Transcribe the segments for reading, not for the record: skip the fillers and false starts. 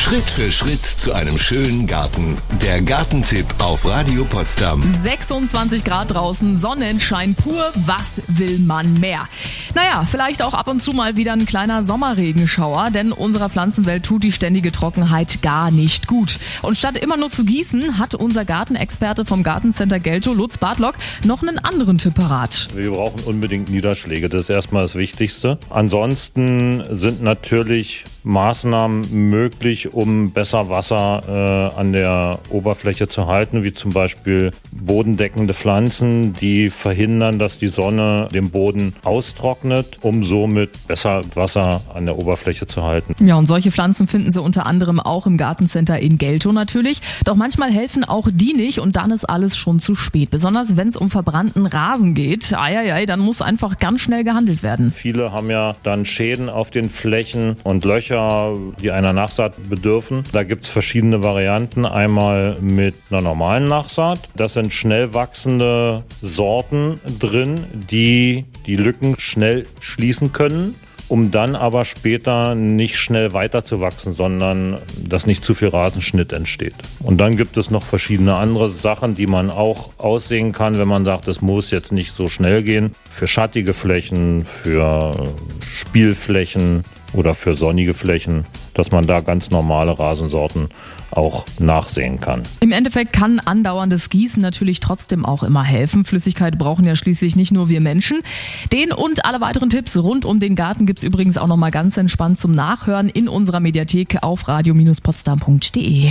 Schritt für Schritt zu einem schönen Garten. Der Gartentipp auf Radio Potsdam. 26 Grad draußen, Sonnenschein pur, was will man mehr? Naja, vielleicht auch ab und zu mal wieder ein kleiner Sommerregenschauer, denn unserer Pflanzenwelt tut die ständige Trockenheit gar nicht gut. Und statt immer nur zu gießen, hat unser Gartenexperte vom Gartencenter Geltow, Lutz Bartlock, noch einen anderen Tipp parat. Wir brauchen unbedingt Niederschläge, das ist erstmal das Wichtigste. Ansonsten sind natürlich Maßnahmen möglich, um besser Wasser an der Oberfläche zu halten, wie zum Beispiel bodendeckende Pflanzen, die verhindern, dass die Sonne den Boden austrocknet, um somit besser Wasser an der Oberfläche zu halten. Ja, und solche Pflanzen finden Sie unter anderem auch im Gartencenter in Geltow natürlich. Doch manchmal helfen auch die nicht und dann ist alles schon zu spät. Besonders wenn es um verbrannten Rasen geht. Dann muss einfach ganz schnell gehandelt werden. Viele haben ja dann Schäden auf den Flächen und Löcher, die einer Nachsaat bedürfen. Da gibt es verschiedene Varianten. Einmal mit einer normalen Nachsaat. Das sind schnell wachsende Sorten drin, die die Lücken schnell schließen können, um dann aber später nicht schnell weiter zu wachsen, sondern dass nicht zu viel Rasenschnitt entsteht. Und dann gibt es noch verschiedene andere Sachen, die man auch aussehen kann, wenn man sagt, es muss jetzt nicht so schnell gehen. Für schattige Flächen, für Spielflächen oder für sonnige Flächen, dass man da ganz normale Rasensorten auch nachsehen kann. Im Endeffekt kann andauerndes Gießen natürlich trotzdem auch immer helfen. Flüssigkeit brauchen ja schließlich nicht nur wir Menschen. Den und alle weiteren Tipps rund um den Garten gibt's übrigens auch nochmal ganz entspannt zum Nachhören in unserer Mediathek auf radio-potsdam.de.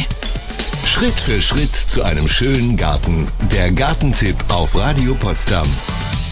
Schritt für Schritt zu einem schönen Garten. Der Gartentipp auf Radio Potsdam.